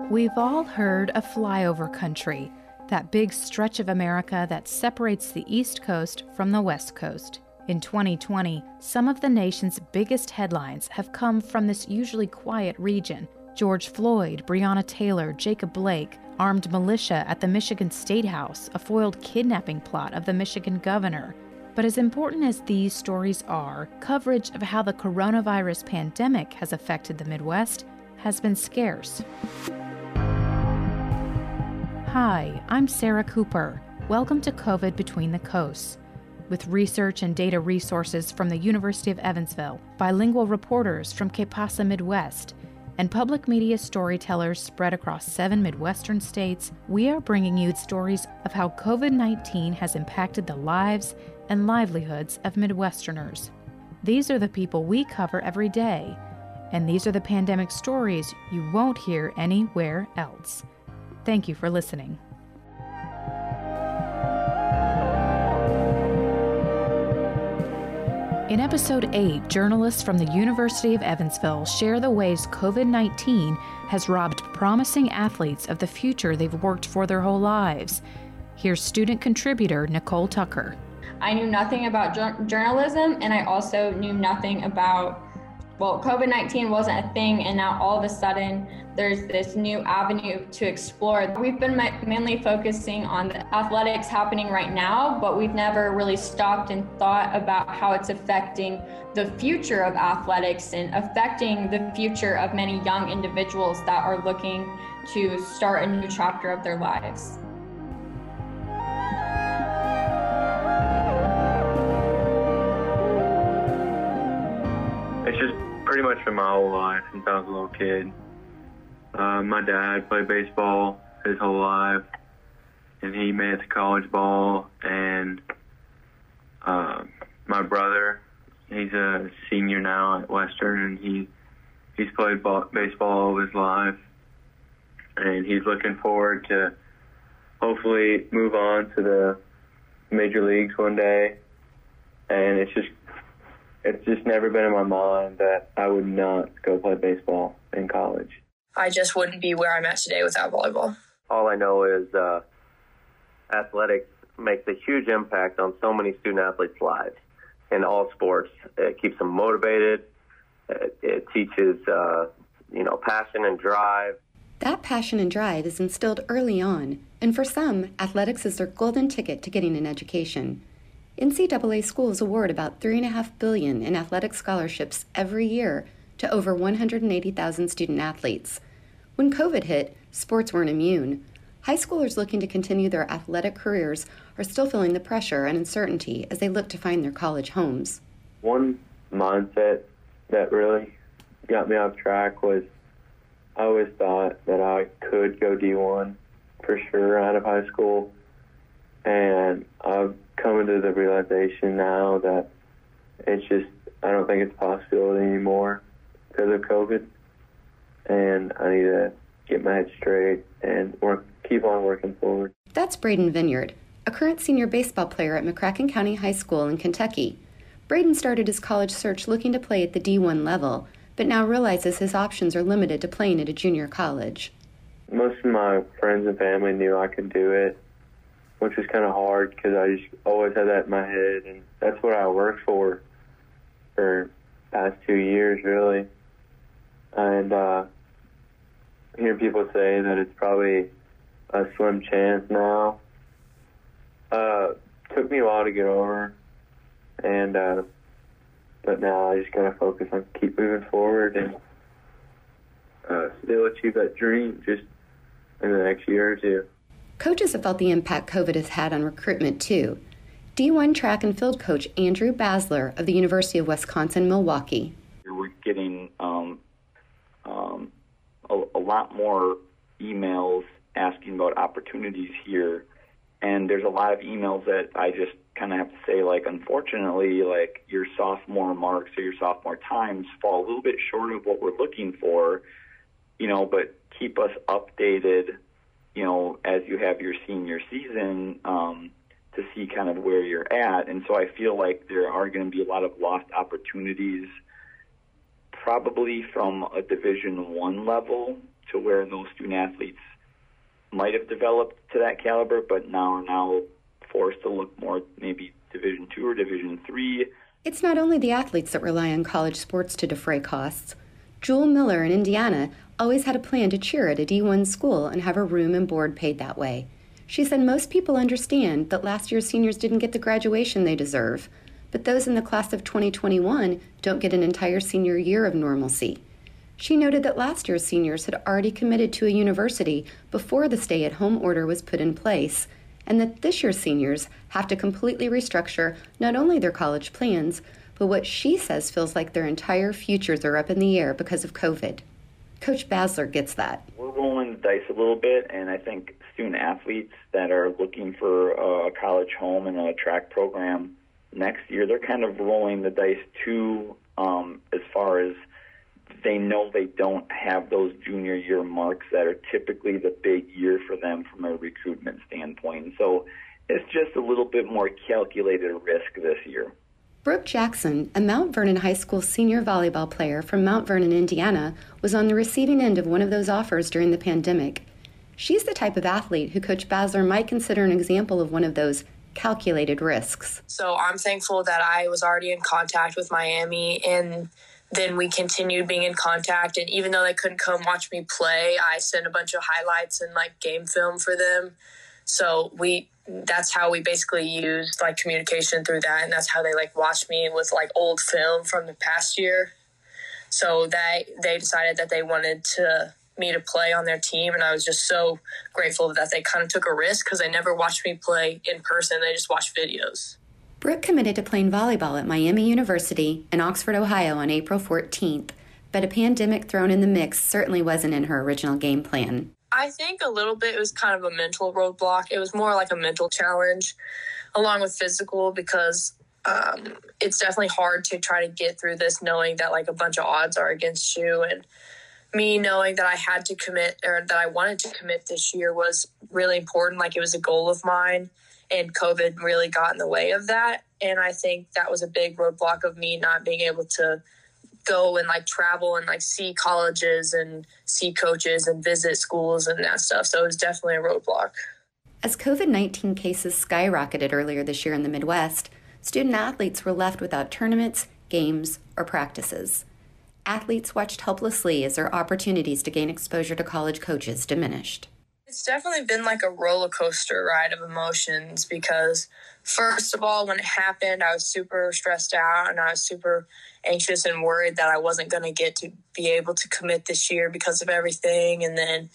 We've all heard of flyover country, that big stretch of America that separates the East Coast from the West Coast. In 2020, some of the nation's biggest headlines have come from this usually quiet region. George Floyd, Breonna Taylor, Jacob Blake, armed militia at the Michigan State House, a foiled kidnapping plot of the Michigan governor. But as important as these stories are, coverage of how the coronavirus pandemic has affected the Midwest has been scarce. Hi, I'm Sarah Cooper. Welcome to COVID Between the Coasts. With research and data resources from the University of Evansville, bilingual reporters from Que Pasa Midwest, and public media storytellers spread across 7 Midwestern states, we are bringing you stories of how COVID-19 has impacted the lives and livelihoods of Midwesterners. These are the people we cover every day, and these are the pandemic stories you won't hear anywhere else. Thank you for listening. In Episode 8, journalists from the University of Evansville share the ways COVID-19 has robbed promising athletes of the future they've worked for their whole lives. Here's student contributor Nicole Tucker. I knew nothing about journalism, and I also knew nothing about, COVID-19 wasn't a thing, and now all of a sudden there's this new avenue to explore. We've been mainly focusing on the athletics happening right now, but we've never really stopped and thought about how it's affecting the future of athletics and affecting the future of many young individuals that are looking to start a new chapter of their lives. It's just pretty much been my whole life since I was a little kid. My dad played baseball his whole life, and he made it to college ball. And my brother, he's a senior now at Western, and he's played baseball all of his life. And he's looking forward to hopefully move on to the major leagues one day. And it's just never been in my mind that I would not go play baseball in college. I just wouldn't be where I'm at today without volleyball. All I know is athletics makes a huge impact on so many student-athletes' lives in all sports. It keeps them motivated. It teaches, passion and drive. That passion and drive is instilled early on, and for some, athletics is their golden ticket to getting an education. NCAA schools award about $3.5 billion in athletic scholarships every year to over 180,000 student-athletes. When COVID hit, sports weren't immune. High schoolers looking to continue their athletic careers are still feeling the pressure and uncertainty as they look to find their college homes. One mindset that really got me off track was I always thought that I could go D1 for sure out of high school. And I've come to the realization now that I don't think it's a possibility anymore because of COVID. And I need to get my head straight and keep on working forward. That's Braden Vineyard, a current senior baseball player at McCracken County High School in Kentucky. Braden started his college search looking to play at the D1 level, but now realizes his options are limited to playing at a junior college. Most of my friends and family knew I could do it, which was kind of hard because I just always had that in my head, and that's what I worked for the past 2 years, really. And hearing people say that it's probably a slim chance now took me a while to get over, and but now I just gotta focus on keep moving forward and still achieve that dream just in the next year or two. Coaches have felt the impact COVID has had on recruitment, too. D1 track and field coach Andrew Basler of the University of Wisconsin-Milwaukee. We're getting a lot more emails asking about opportunities here, and there's a lot of emails that I just kind of have to say, unfortunately, your sophomore marks or your sophomore times fall a little bit short of what we're looking for, but keep us updated as you have your senior season, to see kind of where you're at. And so I feel like there are going to be a lot of lost opportunities, probably from a Division I level to where those student athletes might have developed to that caliber, but are now forced to look more maybe Division II or Division III. It's not only the athletes that rely on college sports to defray costs. Jewel Miller in Indiana always had a plan to cheer at a D1 school and have her room and board paid that way. She said most people understand that last year's seniors didn't get the graduation they deserve, but those in the class of 2021 don't get an entire senior year of normalcy. She noted that last year's seniors had already committed to a university before the stay-at-home order was put in place, and that this year's seniors have to completely restructure not only their college plans, but what she says feels like their entire futures are up in the air because of COVID. Coach Basler gets that. We're rolling the dice a little bit, and I think student athletes that are looking for a college home and a track program next year, they're kind of rolling the dice too, as far as they know they don't have those junior year marks that are typically the big year for them from a recruitment standpoint. So it's just a little bit more calculated risk this year. Brooke Jackson, a Mount Vernon High School senior volleyball player from Mount Vernon, Indiana, was on the receiving end of one of those offers during the pandemic. She's the type of athlete who Coach Basler might consider an example of one of those calculated risks. So I'm thankful that I was already in contact with Miami, and then we continued being in contact. And even though they couldn't come watch me play, I sent a bunch of highlights and game film for them. So that's how we basically used communication through that. And that's how they watched me with old film from the past year. So they decided that they wanted me to play on their team. And I was just so grateful that they kind of took a risk because they never watched me play in person. They just watched videos. Brooke committed to playing volleyball at Miami University in Oxford, Ohio on April 14th, but a pandemic thrown in the mix certainly wasn't in her original game plan. I think a little bit it was kind of a mental roadblock. It was more like a mental challenge along with physical because it's definitely hard to try to get through this knowing that a bunch of odds are against you. And me knowing that I had to commit or that I wanted to commit this year was really important. It was a goal of mine. And COVID really got in the way of that. And I think that was a big roadblock of me not being able to go and travel and see colleges and see coaches and visit schools and that stuff. So it was definitely a roadblock. As COVID-19 cases skyrocketed earlier this year in the Midwest, student athletes were left without tournaments, games, or practices. Athletes watched helplessly as their opportunities to gain exposure to college coaches diminished. It's definitely been a roller coaster ride of emotions because, first of all, when it happened, I was super stressed out and I was super anxious and worried that I wasn't going to get to be able to commit this year because of everything. And then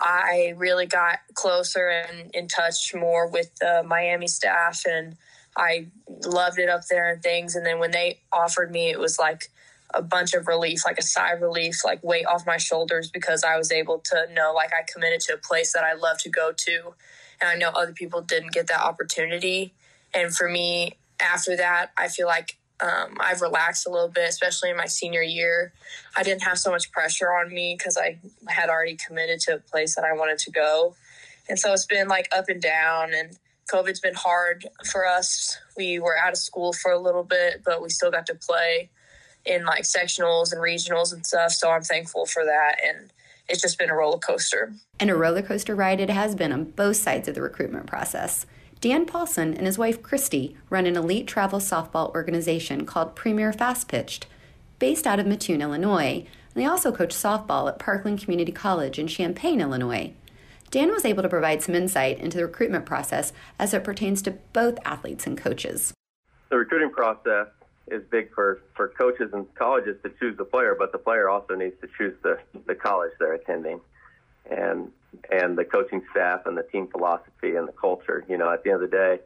I really got closer and in touch more with the Miami staff, and I loved it up there and things. And then when they offered me, it was a bunch of relief, a sigh of relief, weight off my shoulders because I was able to know I committed to a place that I love to go to. And I know other people didn't get that opportunity. And for me, after that, I feel I've relaxed a little bit, especially in my senior year. I didn't have so much pressure on me because I had already committed to a place that I wanted to go. And so it's been up and down, and COVID's been hard for us. We were out of school for a little bit, but we still got to play in sectionals and regionals and stuff. So I'm thankful for that. And it's just been a roller coaster. And a roller coaster ride it has been on both sides of the recruitment process. Dan Paulson and his wife Christy run an elite travel softball organization called Premier Fast Pitched, based out of Mattoon, Illinois. And they also coach softball at Parkland Community College in Champaign, Illinois. Dan was able to provide some insight into the recruitment process as it pertains to both athletes and coaches. The recruiting process is big for coaches and colleges to choose the player, but the player also needs to choose the college they're attending and the coaching staff and the team philosophy and the culture. At the end of the day,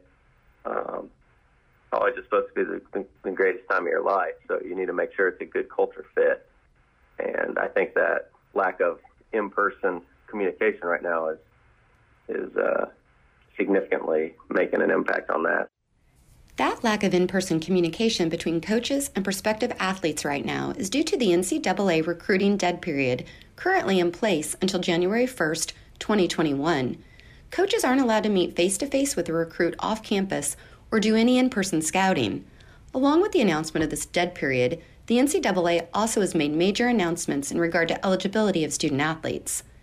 college is supposed to be the greatest time of your life, so you need to make sure it's a good culture fit. And I think that lack of in-person communication right now is significantly making an impact on that. That lack of in-person communication between coaches and prospective athletes right now is due to the NCAA recruiting dead period currently in place until January 1st, 2021. Coaches aren't allowed to meet face-to-face with a recruit off campus or do any in-person scouting. Along with the announcement of this dead period, the NCAA also has made major announcements in regard to eligibility of student athletes.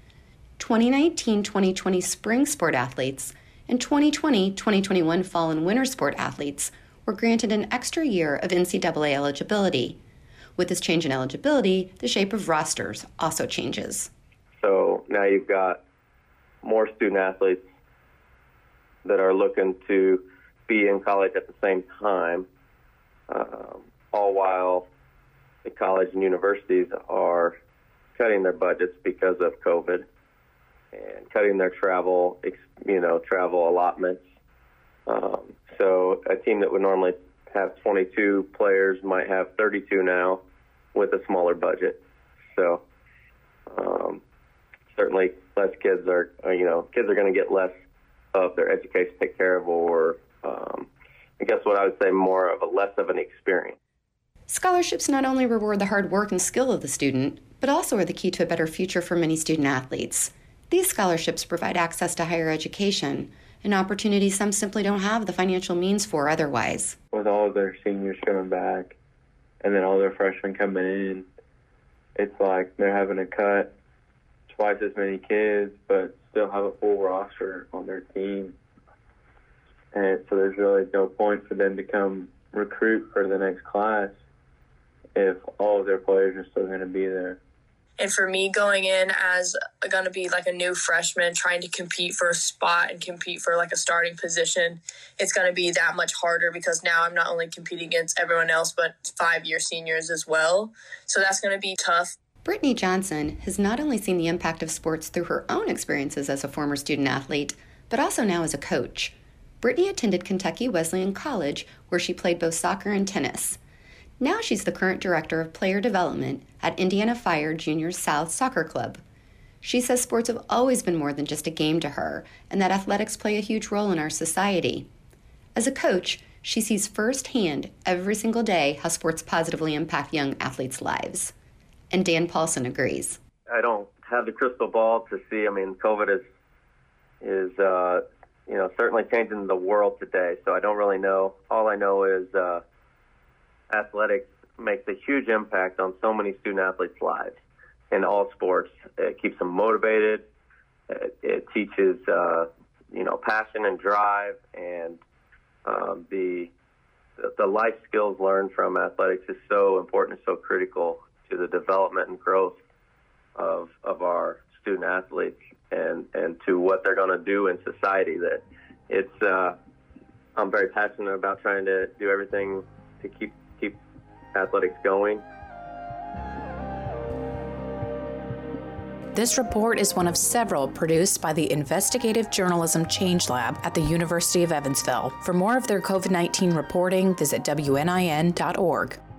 2019-2020 spring sport athletes and 2020-2021 fall and winter sport athletes were granted an extra year of NCAA eligibility. With this change in eligibility, the shape of rosters also changes. So now you've got more student athletes that are looking to be in college at the same time, all while the college and universities are cutting their budgets because of COVID and cutting their travel allotments. So a team that would normally have 22 players might have 32 now with a smaller budget. So certainly less kids are going to get less of their education to take care of, or I guess what I would say more of a less of an experience. Scholarships not only reward the hard work and skill of the student, but also are the key to a better future for many student athletes. These scholarships provide access to higher education, an opportunity some simply don't have the financial means for otherwise. With all of their seniors coming back and then all their freshmen coming in, it's like they're having to cut twice as many kids but still have a full roster on their team. And so there's really no point for them to come recruit for the next class if all of their players are still going to be there. And for me, going in as going to be like a new freshman, trying to compete for a spot and compete for like a starting position, it's going to be that much harder because now I'm not only competing against everyone else, but 5-year seniors as well. So that's going to be tough. Brittany Johnson has not only seen the impact of sports through her own experiences as a former student athlete, but also now as a coach. Brittany attended Kentucky Wesleyan College, where she played both soccer and tennis. Now she's the current director of player development at Indiana Fire Juniors South Soccer Club. She says sports have always been more than just a game to her, and that athletics play a huge role in our society. As a coach, she sees firsthand every single day how sports positively impact young athletes' lives. And Dan Paulson agrees. I don't have the crystal ball to see. I mean, COVID is certainly changing the world today, so I don't really know. All I know is athletics makes a huge impact on so many student athletes' lives in all sports. It keeps them motivated. It teaches, passion and drive, and the life skills learned from athletics is so important and so critical to the development and growth of our student athletes and to what they're going to do in society. That it's I'm very passionate about trying to do everything to keep athletics going. This report is one of several produced by the Investigative Journalism Change Lab at the University of Evansville. For more of their COVID-19 reporting, visit WNIN.org.